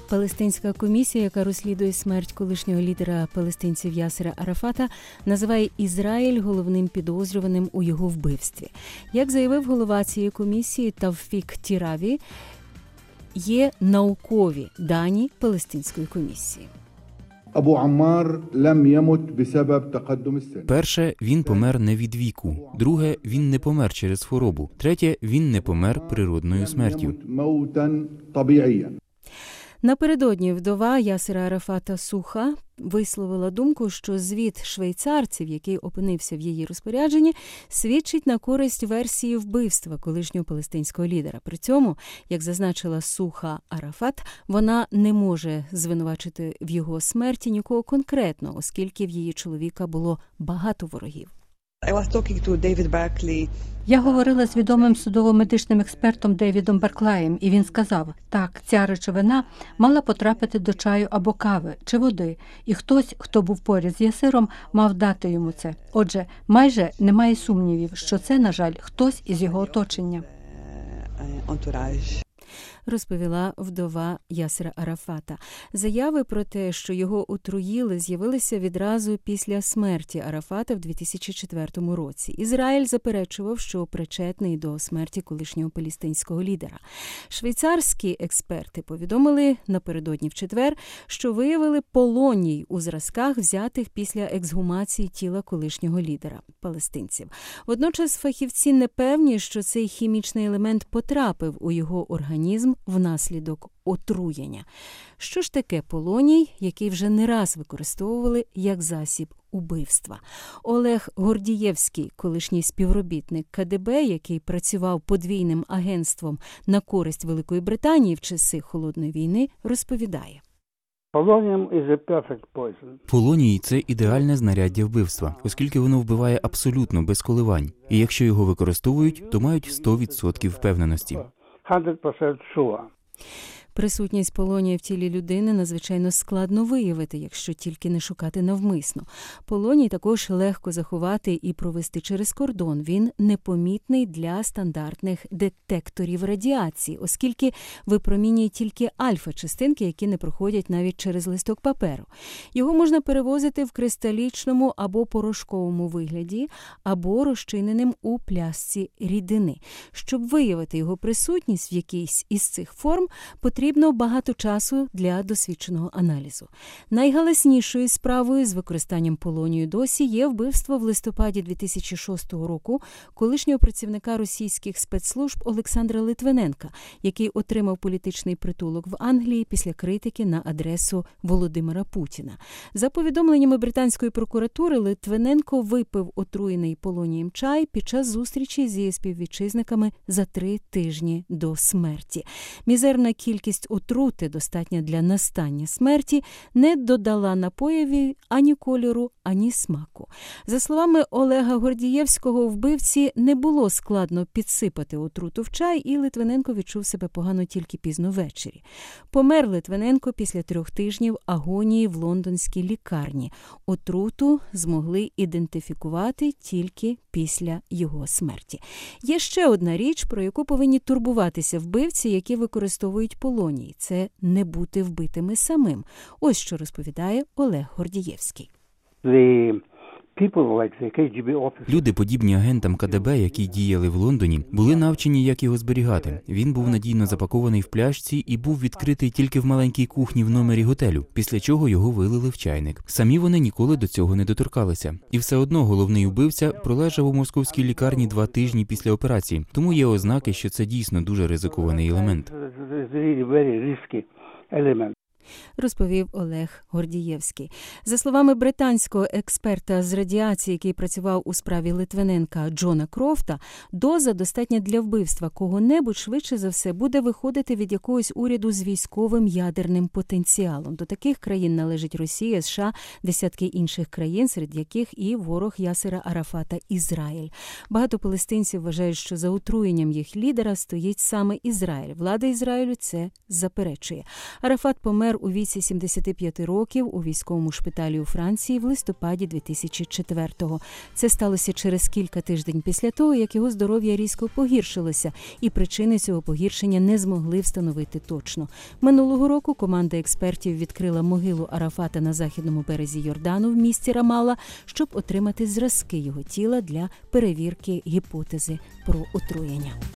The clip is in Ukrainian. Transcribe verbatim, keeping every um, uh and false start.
Палестинська комісія, яка розслідує смерть колишнього лідера палестинців Ясера Арафата, називає Ізраїль головним підозрюваним у його вбивстві. Як заявив голова цієї комісії Тавфік Тіраві, є наукові дані Палестинської комісії. Перше, він помер не від віку. Друге, він не помер через хворобу. Третє, він не помер природною смертю. Напередодні вдова Ясера Арафата Суха висловила думку, що звіт швейцарців, який опинився в її розпорядженні, свідчить на користь версії вбивства колишнього палестинського лідера. При цьому, як зазначила Суха Арафат, вона не може звинувачити в його смерті нікого конкретно, оскільки в її чоловіка було багато ворогів. Я говорила з відомим судово-медичним експертом Девідом Барклаєм, і він сказав, так, ця речовина мала потрапити до чаю або кави, чи води, і хтось, хто був поряд з Ясиром, мав дати йому це. Отже, майже немає сумнівів, що це, на жаль, хтось із його оточення. Розповіла вдова Ясера Арафата. Заяви про те, що його отруїли, з'явилися відразу після смерті Арафата в дві тисячі четвертому році. Ізраїль заперечував, що причетний до смерті колишнього палестинського лідера. Швейцарські експерти повідомили напередодні в четвер, що виявили полоній у зразках, взятих після ексгумації тіла колишнього лідера палестинців. Водночас фахівці не певні, що цей хімічний елемент потрапив у його організм внаслідок отруєння. Що ж таке полоній, який вже не раз використовували як засіб убивства? Олег Гордієвський, колишній співробітник ка де бе, який працював подвійним агентством на користь Великої Британії в часи Холодної війни, розповідає. Полоній – це ідеальне знаряддя вбивства, оскільки воно вбиває абсолютно без коливань. І якщо його використовують, то мають сто відсотків впевненості. Присутність полонія в тілі людини надзвичайно складно виявити, якщо тільки не шукати навмисно. Полоній також легко заховати і провести через кордон. Він непомітний для стандартних детекторів радіації, оскільки випромінює тільки альфа-частинки, які не проходять навіть через листок паперу. Його можна перевозити в кристалічному або порошковому вигляді, або розчиненим у пляшці рідини. Щоб виявити його присутність в якійсь із цих форм, потрібно Потрібно багато часу для досвідченого аналізу. Найгаласнішою справою з використанням полонію досі є вбивство в листопаді дві тисячі шостого року колишнього працівника російських спецслужб Олександра Литвиненка, який отримав політичний притулок в Англії після критики на адресу Володимира Путіна. За повідомленнями британської прокуратури, Литвиненко випив отруєний полонієм чай під час зустрічі зі співвітчизниками за три тижні до смерті. Мізерна кількість отрути, достатня для настання смерті, не додала напоєві ані кольору, ані смаку. За словами Олега Гордієвського, вбивці не було складно підсипати отруту в чай, і Литвиненко відчув себе погано тільки пізно ввечері. Помер Литвиненко після трьох тижнів агонії в лондонській лікарні. Отруту змогли ідентифікувати тільки після його смерті. Є ще одна річ, про яку повинні турбуватися вбивці, які використовують полоній. Це не бути вбитими самим. Ось що розповідає Олег Гордієвський. Люди, подібні агентам ка де бе, які діяли в Лондоні, були навчені, як його зберігати. Він був надійно запакований в пляшці і був відкритий тільки в маленькій кухні в номері готелю, після чого його вилили в чайник. Самі вони ніколи до цього не доторкалися. І все одно головний убивця пролежав у московській лікарні два тижні після операції. Тому є ознаки, що це дійсно дуже ризикований елемент. Розповів Олег Гордієвський. За словами британського експерта з радіації, який працював у справі Литвиненка Джона Крофта, доза достатня для вбивства кого-небудь швидше за все буде виходити від якогось уряду з військовим ядерним потенціалом. До таких країн належить Росія, США, десятки інших країн, серед яких і ворог Ясера Арафата Ізраїль. Багато палестинців вважають, що за отруєнням їх лідера стоїть саме Ізраїль. Влада Ізраїлю це заперечує. Арафат помер у віці сімдесят п'ять років у військовому шпиталі у Франції в листопаді дві тисячі четвертого. Це сталося через кілька тижнів після того, як його здоров'я різко погіршилося, і причини цього погіршення не змогли встановити точно. Минулого року команда експертів відкрила могилу Арафата на західному березі Йордану в місті Рамалла, щоб отримати зразки його тіла для перевірки гіпотези про отруєння.